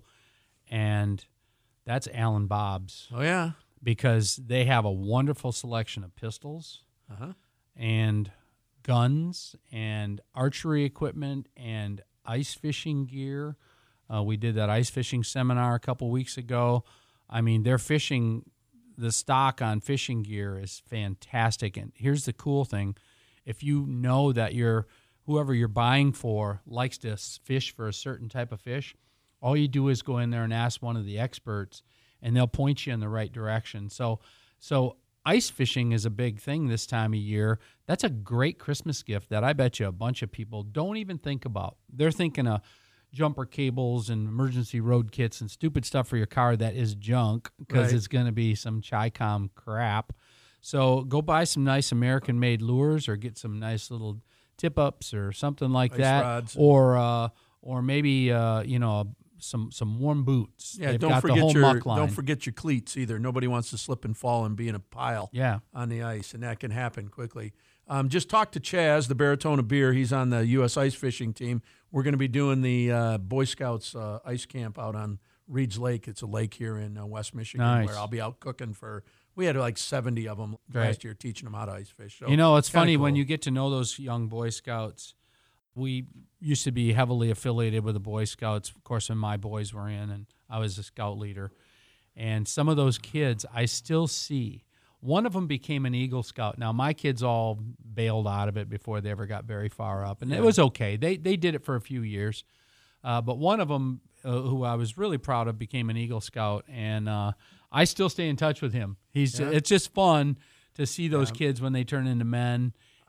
and that's Alan Bob's. Oh, yeah. Because they have a wonderful selection of pistols Uh-huh. and guns and archery equipment and ice fishing gear. Uh, we did that ice fishing seminar a couple weeks ago. I mean, their fishing, the stock on fishing gear is fantastic. And here's the cool thing. If you know that you're, whoever you're buying for likes to s- fish for a certain type of fish, all you do is go in there and ask one of the experts, and they'll point you in the right direction. So, so ice fishing is a big thing this time of year. That's a great Christmas gift that I bet you a bunch of people don't even think about. They're thinking of jumper cables and emergency road kits and stupid stuff for your car that is junk because Right. it's going to be some Chi-Com crap. So go buy some nice American-made lures or get some nice little tip-ups or something like Ice that. rods. Or uh, or maybe uh, you know some some warm boots. Yeah, They've don't got the forget whole your muck line. don't forget your cleats either. Nobody wants to slip and fall and be in a pile Yeah. on the ice, and that can happen quickly. Um, just talk to Chaz, the Baritone of Beer. He's on the U S ice fishing team. We're going to be doing the uh, Boy Scouts uh, ice camp out on Reed's Lake. It's a lake here in uh, West Michigan Nice. where I'll be out cooking for. We had like seventy of them Right. last year teaching them how to ice fish. So You know, it's kinda funny when cool. you get to know those young Boy Scouts. We used to be heavily affiliated with the Boy Scouts, of course, when my boys were in, and I was a scout leader. And some of those kids I still see. One of them became an Eagle Scout. Now, my kids all bailed out of it before they ever got very far up, and Yeah. it was okay. They they did it for a few years. Uh, but one of them, uh, who I was really proud of, became an Eagle Scout, and uh, I still stay in touch with him. He's Yeah. It's just fun to see those kids when they turn into men.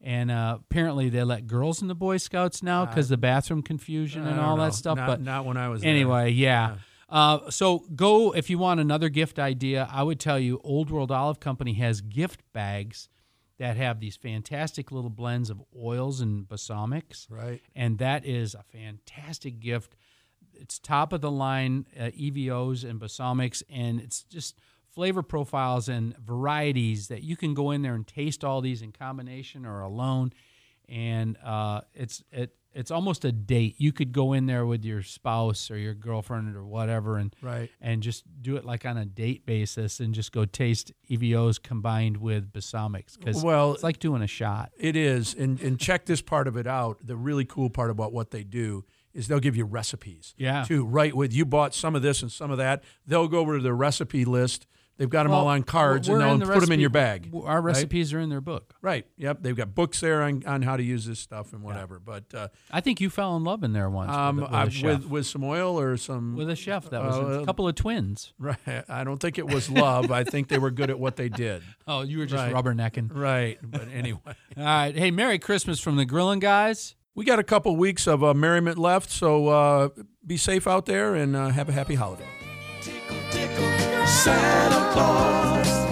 And uh, apparently they let girls in the Boy Scouts now because the bathroom confusion and I all don't that know. stuff. Not- but not when I was there. Anyway, yeah. Uh, so go, if you want another gift idea, I would tell you Old World Olive Company has gift bags that have these fantastic little blends of oils and balsamics. Right. And that is a fantastic gift. It's top of the line uh, E V Os and balsamics, and it's just flavor profiles and varieties that you can go in there and taste all these in combination or alone. And uh, it's it it's almost a date. You could go in there with your spouse or your girlfriend or whatever, and Right. and just do it like on a date basis, and just go taste E V Os combined with balsamics, because Well, it's like doing a shot. It is, and and check this part of it out. The really cool part about what they do is they'll give you recipes. Yeah. Too, right with you bought some of this and some of that. They'll go over to their recipe list. They've got them Well, all on cards, we're and in they'll the put them in recipe- your bag. Our right? recipes are in their book. Right. Yep. They've got books there on, on how to use this stuff and whatever. But uh, I think you fell in love in there once um, with, a- with, a I- chef. with with some oil or some With a chef that was uh, a couple of twins. Right. I don't think it was love. I think they were good at what they did. Oh, you were just Right. rubbernecking. Right. But anyway. All right. Hey, Merry Christmas from the Grillin' Guys. We got a couple weeks of uh, merriment left, so uh, be safe out there and uh, have a happy holiday. Santa Claus